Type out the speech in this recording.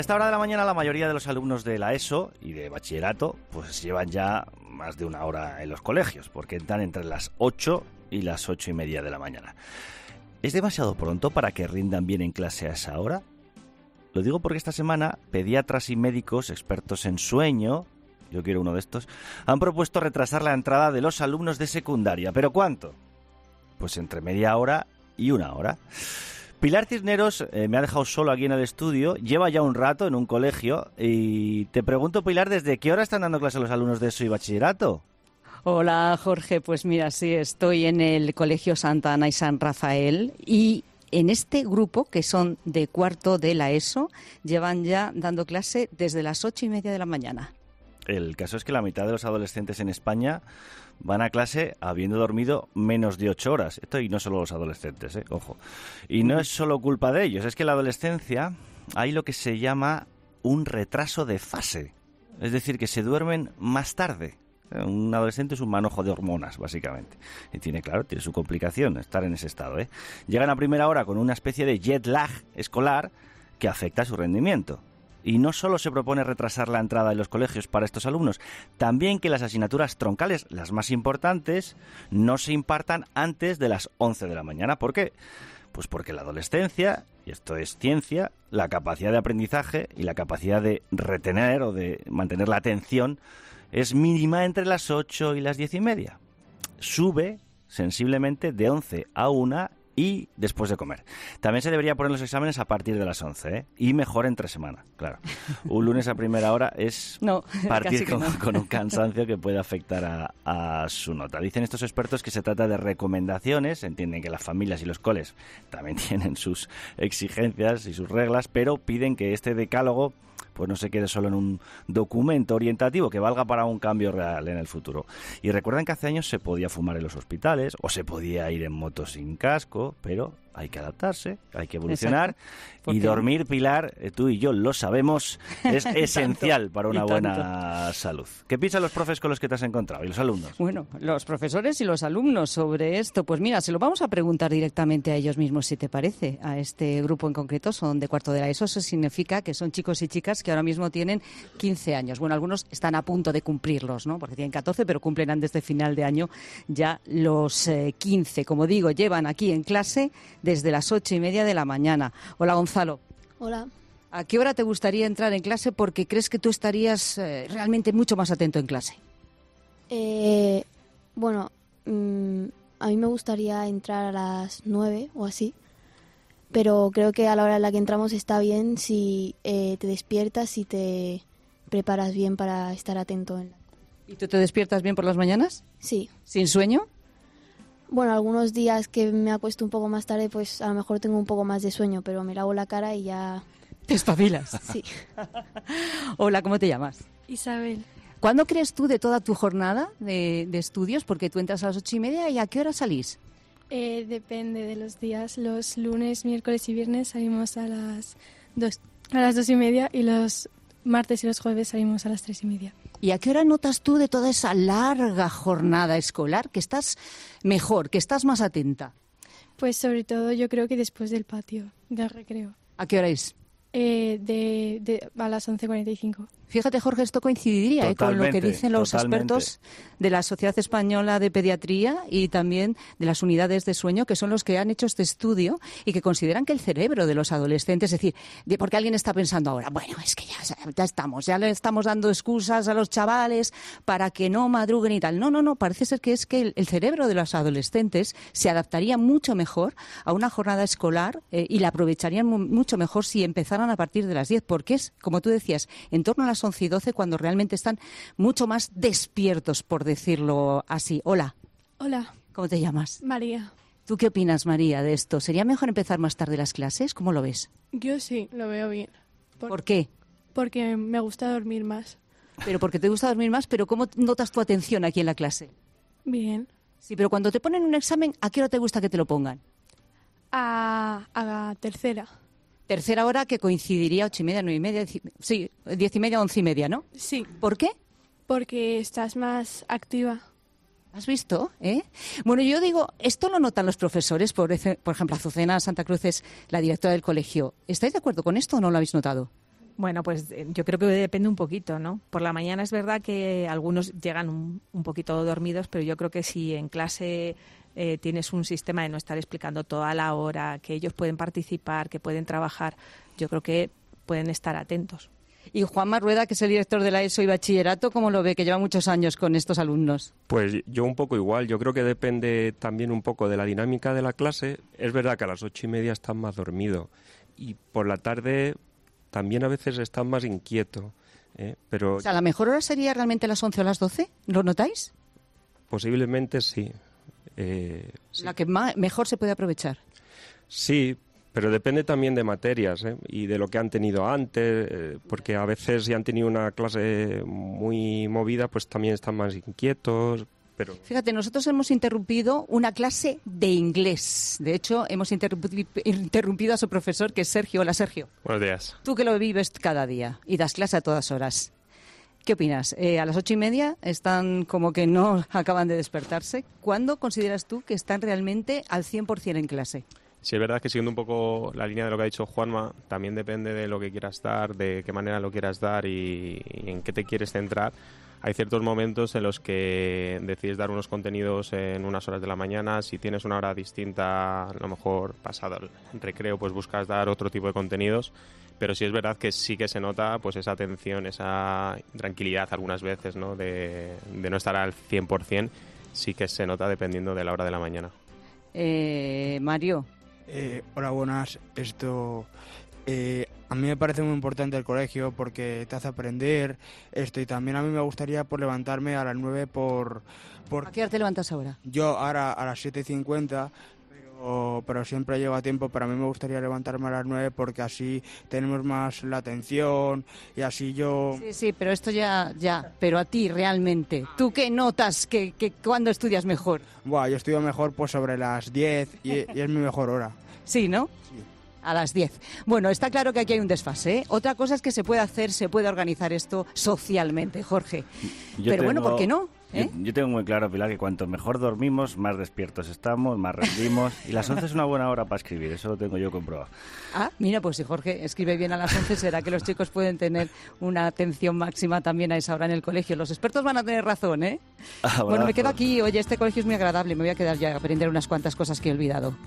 A esta hora de la mañana la mayoría de los alumnos de la ESO y de bachillerato pues llevan ya más de una hora en los colegios, porque entran entre las 8 y las 8:30 de la mañana. ¿Es demasiado pronto para que rindan bien en clase a esa hora? Lo digo porque esta semana pediatras y médicos expertos en sueño, yo quiero uno de estos, han propuesto retrasar la entrada de los alumnos de secundaria. ¿Pero cuánto? Pues entre media hora y una hora. Pilar Cisneros me ha dejado solo aquí en el estudio, lleva ya un rato en un colegio y te pregunto, Pilar, ¿desde qué hora están dando clase los alumnos de ESO y bachillerato? Hola, Jorge. Pues mira, sí, estoy en el Colegio Santa Ana y San Rafael y en este grupo, que son de cuarto de la ESO, llevan ya dando clase desde las 8:30 de la mañana. El caso es que la mitad de los adolescentes en España van a clase habiendo dormido menos de 8 horas. Esto y no solo los adolescentes, ojo. Y no es solo culpa de ellos, es que en la adolescencia hay lo que se llama un retraso de fase. Es decir, que se duermen más tarde. Un adolescente es un manojo de hormonas, básicamente. Y tiene su complicación estar en ese estado, Llegan a primera hora con una especie de jet lag escolar que afecta a su rendimiento. Y no solo se propone retrasar la entrada en los colegios para estos alumnos, también que las asignaturas troncales, las más importantes, no se impartan antes de las 11 de la mañana. ¿Por qué? Pues porque la adolescencia, y esto es ciencia, la capacidad de aprendizaje y la capacidad de retener o de mantener la atención es mínima entre las 8 y las 10:30. Sube sensiblemente de 11 a 1 y después de comer. También se debería poner los exámenes a partir de las 11, y mejor entre semana, claro. Un lunes a primera hora es partir con un cansancio que puede afectar a su nota. Dicen estos expertos que se trata de recomendaciones, entienden que las familias y los coles también tienen sus exigencias y sus reglas, pero piden que este decálogo pues no se quede solo en un documento orientativo, que valga para un cambio real en el futuro. Y recuerdan que hace años se podía fumar en los hospitales o se podía ir en moto sin casco, pero hay que adaptarse, hay que evolucionar. Y dormir, Pilar, tú y yo lo sabemos, es esencial para una buena salud. ¿Qué piensan los profes con los que te has encontrado y los alumnos? Bueno, los profesores y los alumnos sobre esto, pues mira, se lo vamos a preguntar directamente a ellos mismos, si te parece. A este grupo en concreto son de cuarto de la ESO, eso significa que son chicos y chicas que ahora mismo tienen 15 años. Bueno, algunos están a punto de cumplirlos, ¿no? Porque tienen 14, pero cumplen antes de final de año ya los 15. Como digo, llevan aquí en clase desde las 8:30 de la mañana. Hola, Gonzalo. Hola. ¿A qué hora te gustaría entrar en clase porque crees que tú estarías realmente mucho más atento en clase? Bueno, a mí me gustaría entrar a las 9 o así, pero creo que a la hora en la que entramos está bien si te despiertas y te preparas bien para estar atento. ¿Y tú te despiertas bien por las mañanas? Sí. ¿Sin sueño? Bueno, algunos días que me acuesto un poco más tarde, pues a lo mejor tengo un poco más de sueño, pero me lavo la cara y ya... ¿Te espabilas? Sí. Hola, ¿cómo te llamas? Isabel. ¿Cuándo crees tú de toda tu jornada de estudios? Porque tú entras a las 8:30 y ¿a qué hora salís? Depende de los días. Los lunes, miércoles y viernes salimos a las 2:30 y los martes y los jueves salimos a las 3:30. ¿Y a qué hora notas tú de toda esa larga jornada escolar que estás mejor, que estás más atenta? Pues sobre todo yo creo que después del patio, del recreo. ¿A qué hora es? A las 11:45. Fíjate, Jorge, esto coincidiría con lo que dicen los expertos de la Sociedad Española de Pediatría y también de las unidades de sueño, que son los que han hecho este estudio y que consideran que el cerebro de los adolescentes, es decir, porque alguien está pensando ahora, bueno, es que ya le estamos dando excusas a los chavales para que no madruguen y tal. No, parece ser que es que el cerebro de los adolescentes se adaptaría mucho mejor a una jornada escolar y la aprovecharían mucho mejor si empezaran a partir de las 10, porque es, como tú decías, en torno a las 11 y 12 cuando realmente están mucho más despiertos, por decirlo así. Hola. Hola. ¿Cómo te llamas? María. ¿Tú qué opinas, María, de esto? ¿Sería mejor empezar más tarde las clases? ¿Cómo lo ves? Yo sí, lo veo bien. ¿Por qué? Porque me gusta dormir más. Pero porque te gusta dormir más, pero ¿cómo notas tu atención aquí en la clase? Bien. Sí, pero cuando te ponen un examen, ¿a qué hora te gusta que te lo pongan? A la tercera. Tercera hora que coincidiría 8:30, 9:30, sí, 10:30, 11:30, ¿no? Sí. ¿Por qué? Porque estás más activa. ¿Has visto? Bueno, yo digo, esto lo notan los profesores, por ejemplo, Azucena Santa Cruz es la directora del colegio. ¿Estáis de acuerdo con esto o no lo habéis notado? Bueno, pues yo creo que depende un poquito, ¿no? Por la mañana es verdad que algunos llegan un poquito dormidos, pero yo creo que si en clase tienes un sistema de no estar explicando toda la hora, que ellos pueden participar, que pueden trabajar, yo creo que pueden estar atentos. Y Juanma Rueda, que es el director de la ESO y Bachillerato, ¿cómo lo ve, que lleva muchos años con estos alumnos? Pues yo un poco igual. Yo creo que depende también un poco de la dinámica de la clase. Es verdad que a las 8:30 están más dormidos y por la tarde también a veces están más inquietos. Pero o sea, ¿la mejor hora sería realmente las 11 o las 12? ¿Lo notáis? Posiblemente sí. Sí. La que mejor se puede aprovechar. Sí, pero depende también de materias y de lo que han tenido antes, porque a veces si han tenido una clase muy movida, pues también están más inquietos. Pero... Fíjate, nosotros hemos interrumpido una clase de inglés. De hecho, hemos interrumpido a su profesor, que es Sergio. Hola, Sergio. Buenos días. Tú que lo vives cada día y das clase a todas horas. ¿Qué opinas? A las 8:30 están como que no acaban de despertarse. ¿Cuándo consideras tú que están realmente al 100% en clase? Sí, es verdad que siguiendo un poco la línea de lo que ha dicho Juanma, también depende de lo que quieras dar, de qué manera lo quieras dar y en qué te quieres centrar. Hay ciertos momentos en los que decides dar unos contenidos en unas horas de la mañana. Si tienes una hora distinta, a lo mejor pasado el recreo, pues buscas dar otro tipo de contenidos. Pero sí es verdad que sí que se nota pues esa atención, esa tranquilidad algunas veces, ¿no? De no estar al 100%, sí que se nota dependiendo de la hora de la mañana. Mario. Hola, buenas. A mí me parece muy importante el colegio porque te hace aprender y también a mí me gustaría levantarme a las 9 por... ¿A qué hora te levantas ahora? Yo ahora a las 7:50, pero siempre llego a tiempo. Pero a mí me gustaría levantarme a las 9 porque así tenemos más la atención y así yo... Sí, pero esto ya, pero a ti realmente, ¿tú qué notas que cuándo estudias mejor? Yo estudio mejor pues sobre las 10 y es mi mejor hora. Sí, ¿no? Sí. A las 10. Bueno, está claro que aquí hay un desfase, ¿eh? Otra cosa es que se puede hacer, se puede organizar esto socialmente, Jorge. Bueno, ¿por qué no? Yo tengo muy claro, Pilar, que cuanto mejor dormimos, más despiertos estamos, más rendimos. Y las 11 es una buena hora para escribir, eso lo tengo yo comprobado. Ah, mira, pues si Jorge escribe bien a las 11, será que los chicos pueden tener una atención máxima también a esa hora en el colegio. Los expertos van a tener razón, ¿eh? Bueno, me quedo aquí. Oye, este colegio es muy agradable, me voy a quedar ya a aprender unas cuantas cosas que he olvidado.